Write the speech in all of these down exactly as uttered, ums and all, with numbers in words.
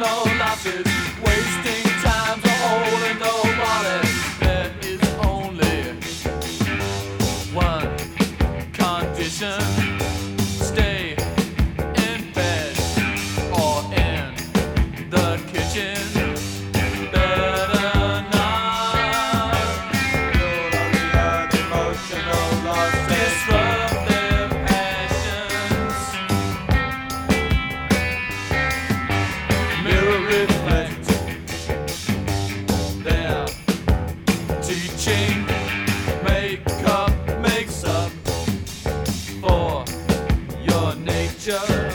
emotional losses, wasting time's a hole in the wallet. There is only one condition: stay in bed or in the kitchen. Better not. Emotional losses. Disrupt their passions. Mirror reflect their teaching. Makeup makes up for your nature.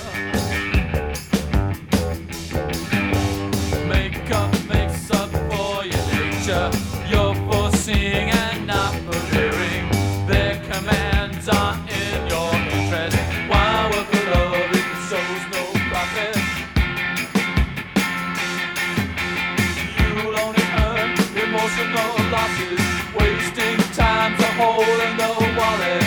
Makeup makes up for your nature. You're foreseeing and not hearing. Their commands are in your interest. Why work for love if it shows no profit? You'll only earn emotional losses, wasting time's a hole in the wallet.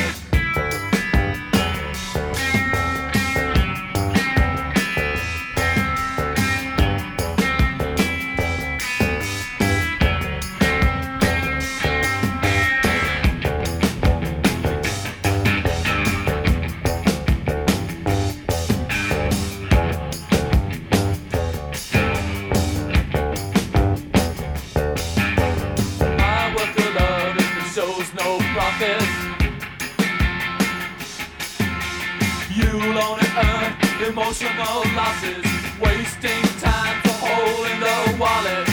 My work of love if it shows no profit. You'll only earn emotional losses, wasting time's a hole in the wallet.